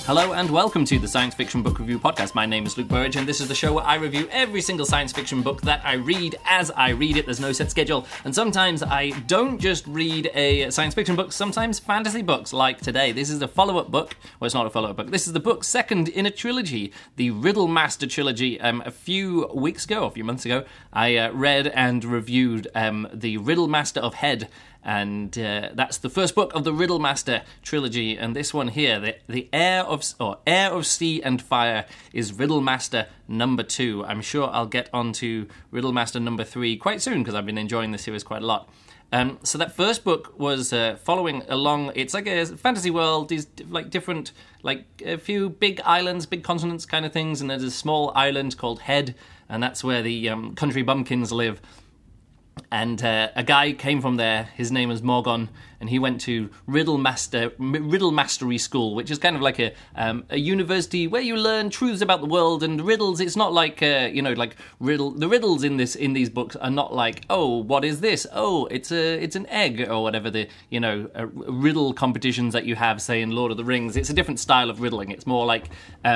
Hello and welcome to the Science Fiction Book Review Podcast. My name is Luke Burridge and this is the show where I review every single science fiction book that I read as I read it. There's no set schedule. And sometimes I don't just read a science fiction book, sometimes fantasy books like today. This is a follow-up book. Well, it's not a follow-up book. This is the book second in a trilogy, the Riddle Master trilogy. A few months ago, I read and reviewed the Riddle Master of Head. And that's the first book of the Riddle Master trilogy, and this one here, the Heir of Sea and Fire, is Riddle Master number 2. I'm sure I'll get onto Riddle Master number 3 quite soon because I've been enjoying the series quite a lot. So that first book was following along. It's like a fantasy world. These like different, like a few big islands, big continents kind of things, and there's a small island called Head, and that's where the country bumpkins live. And a guy came from there, his name was Morgon, and he went to Riddle Mastery School, which is kind of like a university where you learn truths about the world and riddles. It's not like, the riddles in these books are not like, oh, what is this? Oh, it's an egg, or whatever the, riddle competitions that you have, say, in Lord of the Rings. It's a different style of riddling. It's more like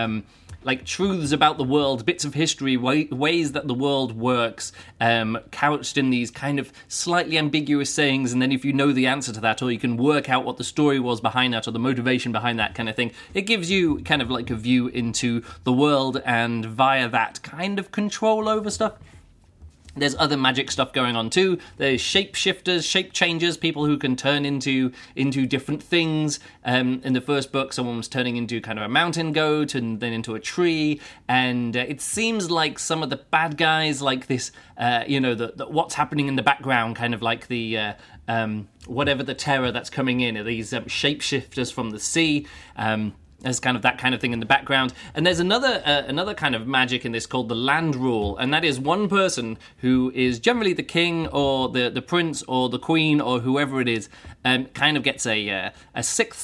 truths about the world, bits of history, ways that the world works, couched in these kind of slightly ambiguous sayings, and then if you know the answer to that, or you can work out what the story was behind that, or the motivation behind that kind of thing, it gives you kind of like a view into the world, and via that kind of control over stuff. There's other magic stuff going on too. There's shapeshifters, shape changers, people who can turn into different things. In the first book, someone was turning into kind of a mountain goat and then into a tree. And it seems like some of the bad guys, like this, what's happening in the background, kind of like the whatever the terror that's coming in, are these shapeshifters from the sea. There's kind of that kind of thing in the background. And there's another kind of magic in this called the land rule, and that is one person who is generally the king or the prince or the queen or whoever it is, kind of gets a sixth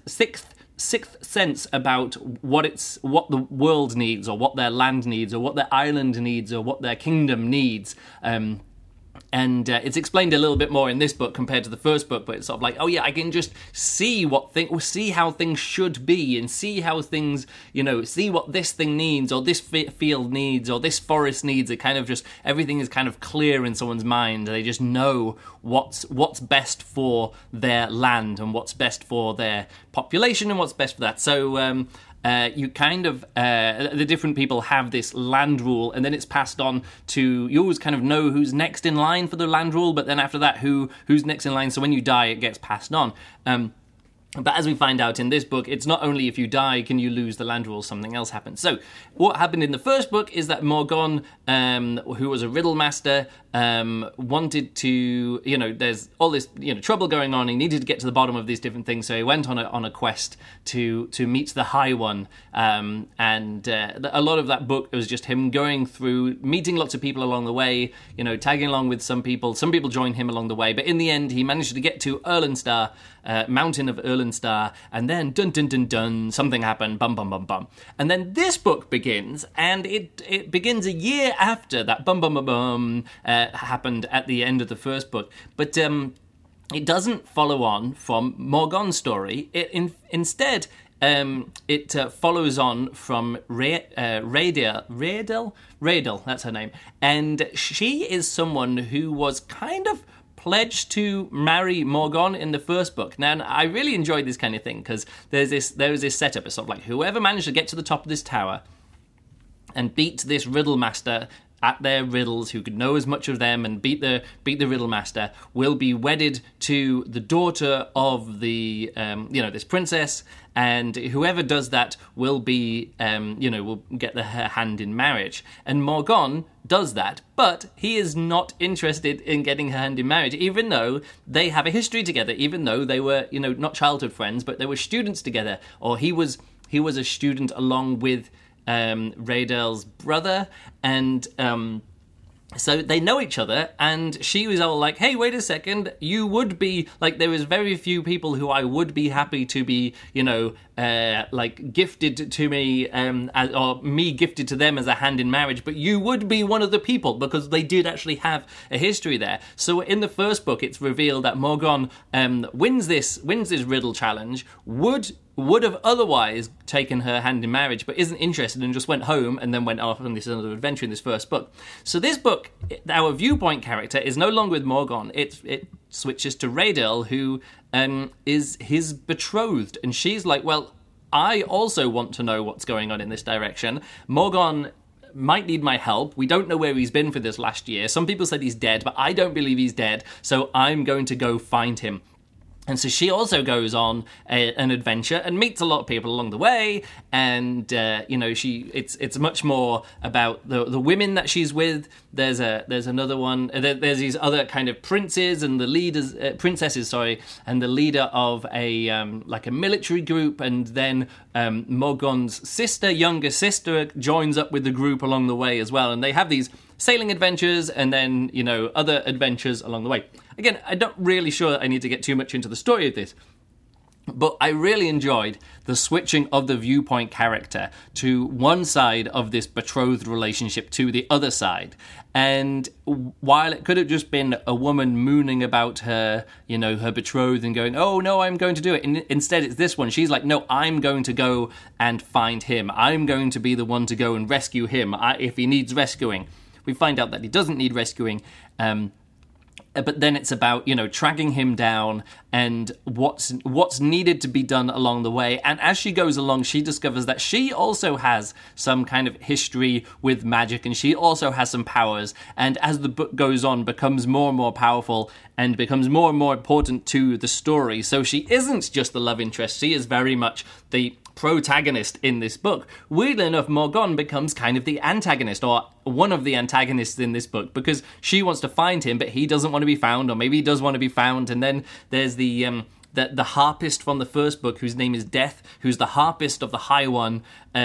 sense about what the world needs, or what their land needs, or what their island needs, or what their kingdom needs. And it's explained a little bit more in this book compared to the first book, but it's sort of like, oh yeah, I can just see how things should be, and see how things, see what this thing needs, or this field needs, or this forest needs. It kind of just, everything is kind of clear in someone's mind. They just know what's best for their land, and what's best for their population, and what's best for that. So, you kind of, the different people have this land rule, and then it's passed on to, you always kind of know who's next in line for the land rule, but then after that, who's next in line, so when you die, it gets passed on. But as we find out in this book, it's not only if you die can you lose the land rule, something else happens. So what happened in the first book is that Morgon, who was a riddle master, wanted to, there's all this, trouble going on. He needed to get to the bottom of these different things, so he went on a quest to meet the High One. And a lot of that book was just him going through, meeting lots of people along the way, tagging along with some people. Some people joined him along the way, but in the end, he managed to get to Erlenstar, Mountain of Erlenstar, and then dun dun dun dun, something happened, bum bum bum bum. And then this book begins, and it begins a year after that bum bum bum bum happened at the end of the first book. But it doesn't follow on from Morgon's story. Instead, it follows on from Rhaedel, that's her name, and she is someone who was kind of pledged to marry Morgon in the first book. Now, I really enjoyed this kind of thing, because there was this setup. It's sort of like, whoever managed to get to the top of this tower and beat this riddle master at their riddles, who could know as much of them and beat the riddle master, will be wedded to the daughter of the this princess, and whoever does that will be will get her hand in marriage. And Morgon does that, but he is not interested in getting her hand in marriage, even though they have a history together, even though they were not childhood friends, but they were students together, or he was a student along with Rhaedel's brother, and so they know each other, and she was all like, hey, wait a second, you would be, like, there is very few people who I would be happy to be, gifted to me, or me gifted to them as a hand in marriage, but you would be one of the people, because they did actually have a history there. So in the first book, it's revealed that Morgon wins this riddle challenge, would would have otherwise taken her hand in marriage, but isn't interested and just went home and then went off on this other adventure in this first book. So this book, our viewpoint character is no longer with Morgon. It switches to Radel, who is his betrothed, and she's like, well, I also want to know what's going on in this direction. Morgon might need my help. We don't know where he's been for this last year. Some people said he's dead, but I don't believe he's dead, so I'm going to go find him. And so she also goes on an adventure and meets a lot of people along the way. And it's much more about the women that she's with. There's another one. There's these other kind of princes and the leaders, princesses, and the leader of a military group. And then Morgon's younger sister, joins up with the group along the way as well. And they have these sailing adventures and then, other adventures along the way. Again, I'm not really sure I need to get too much into the story of this, but I really enjoyed the switching of the viewpoint character to one side of this betrothed relationship to the other side. And while it could have just been a woman mooning about her, her betrothed and going, oh, no, I'm going to do it. And instead, it's this one. She's like, no, I'm going to go and find him. I'm going to be the one to go and rescue him if he needs rescuing. We find out that he doesn't need rescuing, but then it's about, tracking him down and what's needed to be done along the way. And as she goes along, she discovers that she also has some kind of history with magic, and she also has some powers. And as the book goes on, becomes more and more powerful and becomes more and more important to the story. So she isn't just the love interest. She is very much the protagonist in this book. Weirdly enough, Morgon becomes kind of the antagonist, or one of the antagonists in this book, because she wants to find him, but he doesn't want to be found, or maybe he does want to be found. And then there's the harpist from the first book, whose name is Death, who's the harpist of the High One.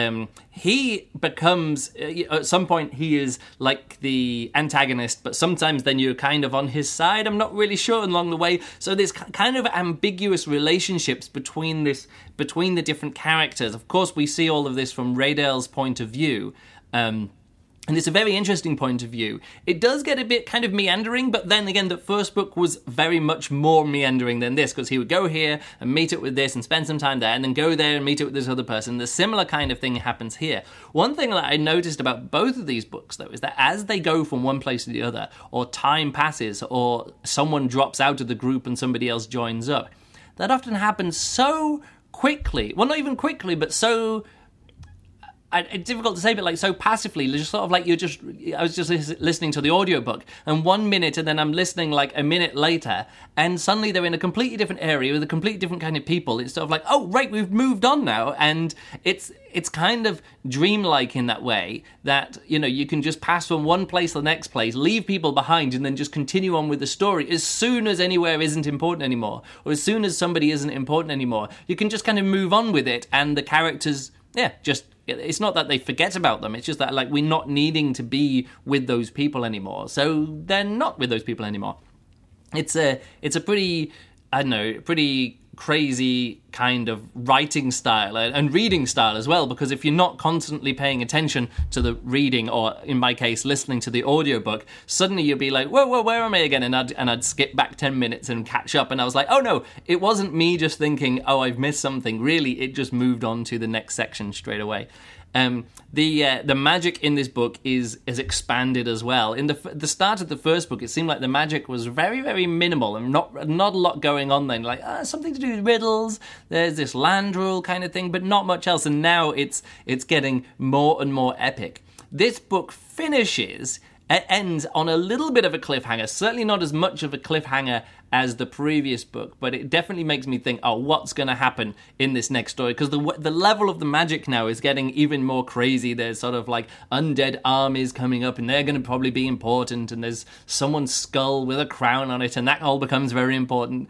He becomes, at some point, he is like the antagonist, but sometimes then you're kind of on his side. I'm not really sure along the way. So there's kind of ambiguous relationships between the different characters. Of course, we see all of this from Radel's point of view. And it's a very interesting point of view. It does get a bit kind of meandering, but then again, the first book was very much more meandering than this, because he would go here and meet it with this and spend some time there, and then go there and meet it with this other person. The similar kind of thing happens here. One thing that I noticed about both of these books, though, is that as they go from one place to the other, or time passes, or someone drops out of the group and somebody else joins up, that often happens so quickly. Well, not even quickly, but so... It's difficult to say, but like so passively, just sort of like I was just listening to the audiobook, and 1 minute, and then I'm listening like a minute later, and suddenly they're in a completely different area with a completely different kind of people. It's sort of like, oh, right, we've moved on now, and it's kind of dreamlike in that way, that, you can just pass from one place to the next place, leave people behind, and then just continue on with the story. As soon as anywhere isn't important anymore, or as soon as somebody isn't important anymore, you can just kind of move on with it, and the characters, it's not that they forget about them, it's just that, like, we're not needing to be with those people anymore, so they're not with those people anymore. It's a pretty, pretty crazy kind of writing style and reading style as well, because if you're not constantly paying attention to the reading, or in my case listening to the audiobook, suddenly you'll be like, whoa, where am I again? And I'd skip back 10 minutes and catch up, and I was like, oh no, it wasn't me just thinking, oh, I've missed something. Really, it just moved on to the next section straight away. The magic in this book is expanded as well. In the start of the first book, it seemed like the magic was very, very minimal and not a lot going on then. Like, something to do with riddles, there's this land rule kind of thing, but not much else. And now it's getting more and more epic. This book ends on a little bit of a cliffhanger, certainly not as much of a cliffhanger as the previous book, but it definitely makes me think, oh, what's going to happen in this next story? Because the level of the magic now is getting even more crazy. There's sort of like undead armies coming up, and they're going to probably be important, and there's someone's skull with a crown on it, and that all becomes very important.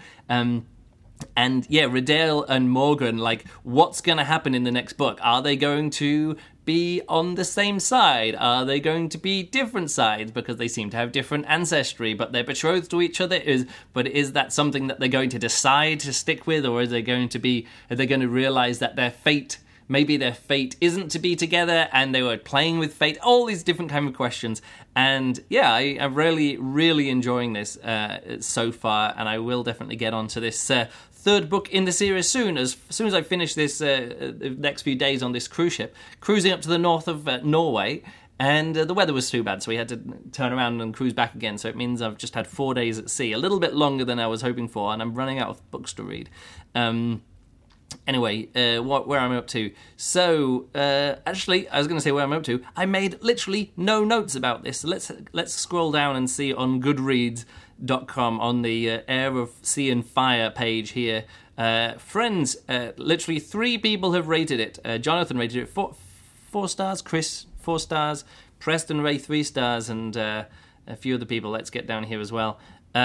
And yeah, Radel and Morgon, like, what's going to happen in the next book? Are they going to be on the same side? Are they going to be different sides? Because they seem to have different ancestry, but they're betrothed to each other. But is that something that they're going to decide to stick with, or are they going to realize that maybe their fate isn't to be together, and they were playing with fate? All these different kind of questions. And yeah, I'm really, really enjoying this so far, and I will definitely get onto this third book in the series soon. As soon as I finish this next few days on this cruise ship, cruising up to the north of Norway, and the weather was too bad, so we had to turn around and cruise back again. So it means I've just had 4 days at sea, a little bit longer than I was hoping for, and I'm running out of books to read. Anyway, where I'm up to. So, actually, I was going to say where I'm up to. I made literally no notes about this. So let's scroll down and see on Goodreads.com on the Air of Sea and Fire page here. Friends, literally 3 people have rated it. Jonathan rated it 4 stars, Chris 4 stars, Preston Ray 3 stars, and a few other people. Let's get down here as well.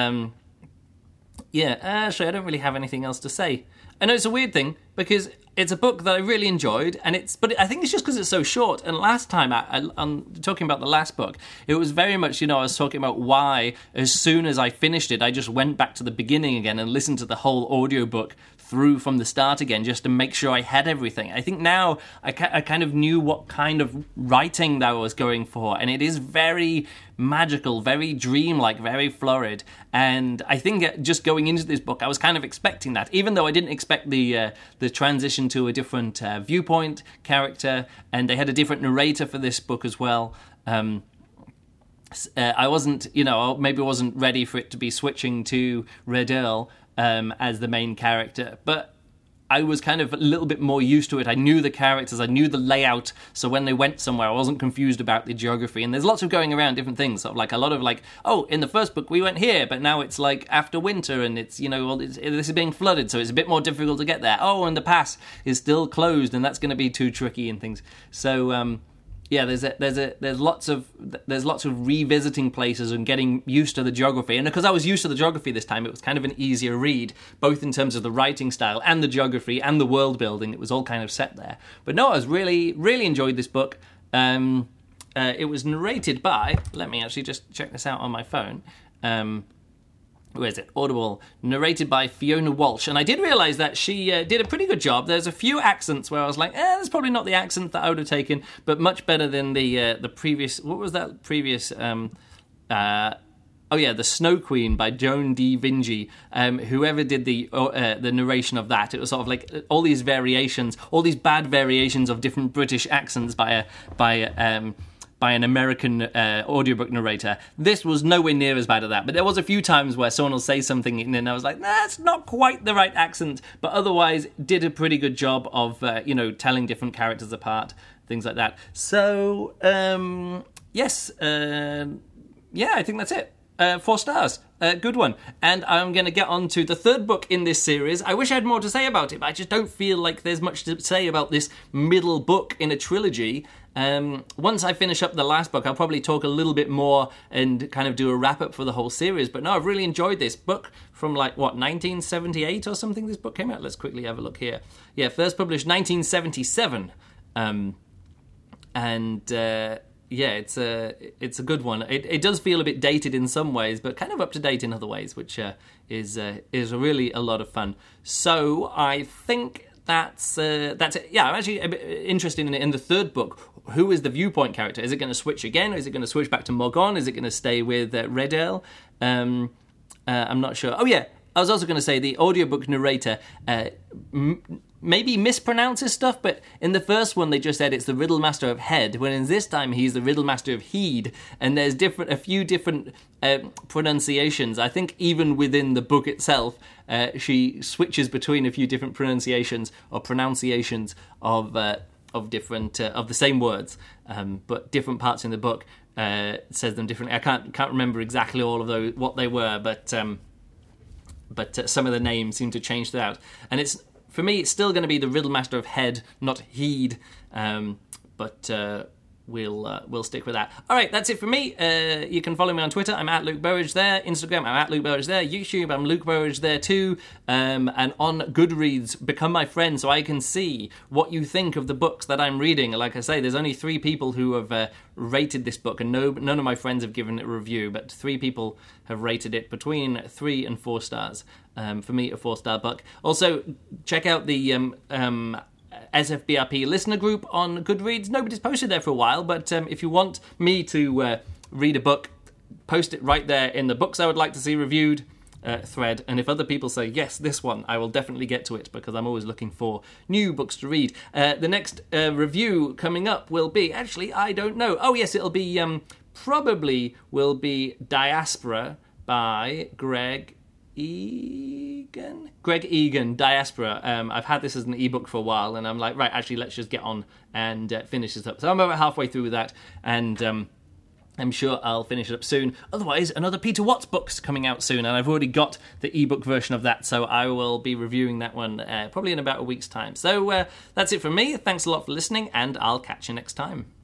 Actually, I don't really have anything else to say. I know it's a weird thing because it's a book that I really enjoyed, but I think it's just because it's so short. And last time, I'm talking about the last book, it was very much, I was talking about why, as soon as I finished it, I just went back to the beginning again and listened to the whole audiobook through from the start again, just to make sure I had everything. I think now I kind of knew what kind of writing that I was going for, and it is very magical, very dreamlike, very florid. And I think just going into this book, I was kind of expecting that, even though I didn't expect the transition to a different viewpoint character, and they had a different narrator for this book as well. I wasn't, maybe wasn't ready for it to be switching to Red Earl as the main character, but I was kind of a little bit more used to it. I knew the characters, I knew the layout, so when they went somewhere, I wasn't confused about the geography. And there's lots of going around different things, sort of like a lot of like, oh, in the first book we went here, but now it's like after winter, and it's, this is being flooded, so it's a bit more difficult to get there. Oh, and the pass is still closed, and that's going to be too tricky and things. So, there's lots of revisiting places and getting used to the geography. And because I was used to the geography this time, it was kind of an easier read, both in terms of the writing style and the geography and the world building. It was all kind of set there. But no, I was really, really enjoyed this book. It was narrated by, let me actually just check this out on my phone. Where is it? Audible, narrated by Fiona Walsh. And I did realise that she did a pretty good job. There's a few accents where I was like, that's probably not the accent that I would have taken, but much better than the previous, what was that previous, The Snow Queen by Joan D. Vinci. Whoever did the narration of that, it was sort of like all these variations, all these bad variations of different British accents by an American audiobook narrator. This was nowhere near as bad as that, but there was a few times where someone will say something and then I was like, that's not quite the right accent, but otherwise did a pretty good job of, telling different characters apart, things like that. So, I think that's it. 4 stars. Good one. And I'm going to get on to the third book in this series. I wish I had more to say about it, but I just don't feel like there's much to say about this middle book in a trilogy. Once I finish up the last book, I'll probably talk a little bit more and kind of do a wrap-up for the whole series. But no, I've really enjoyed this book from 1978 or something this book came out? Let's quickly have a look here. Yeah, first published 1977. It's a good one. It does feel a bit dated in some ways, but kind of up to date in other ways, which is really a lot of fun. So I think that's it. Yeah, I'm actually a bit interested in the third book. Who is the viewpoint character? Is it going to switch again? Or is it going to switch back to Morgon? Is it going to stay with Red Earl? I'm not sure. Oh yeah, I was also going to say the audiobook narrator maybe mispronounces stuff, but in the first one they just said it's the Riddlemaster of Head, when in this time he's the Riddlemaster of Heed, and there's a few different pronunciations. I think even within the book itself, she switches between a few different pronunciations of different of the same words, but different parts in the book says them differently. I can't remember exactly all of those what they were, but some of the names seem to change throughout, and for me, it's still going to be the Riddlemaster of Head, not Heed, but we'll stick with that. All right, that's it for me. You can follow me on Twitter. I'm at Luke Burridge there. Instagram, I'm at Luke Burridge there. YouTube, I'm Luke Burridge there too. And on Goodreads, become my friend so I can see what you think of the books that I'm reading. Like I say, there's only 3 people who have rated this book, and none of my friends have given it a review, but 3 people have rated it between 3 and 4 stars. For me, a 4-star book. Also, check out the SFBRP listener group on Goodreads. Nobody's posted there for a while, but if you want me to read a book, post it right there in the books I would like to see reviewed. thread, and if other people say, yes, this one, I will definitely get to it, because I'm always looking for new books to read. The next review coming up will be, actually, I don't know. Oh, yes, it'll be, probably will be Diaspora by Greg Egan, Diaspora. I've had this as an ebook for a while, and I'm like, right, actually, let's just get on and finish this up. So I'm about halfway through with that, and I'm sure I'll finish it up soon. Otherwise, another Peter Watts book's coming out soon, and I've already got the ebook version of that, so I will be reviewing that one probably in about a week's time. So that's it from me. Thanks a lot for listening, and I'll catch you next time.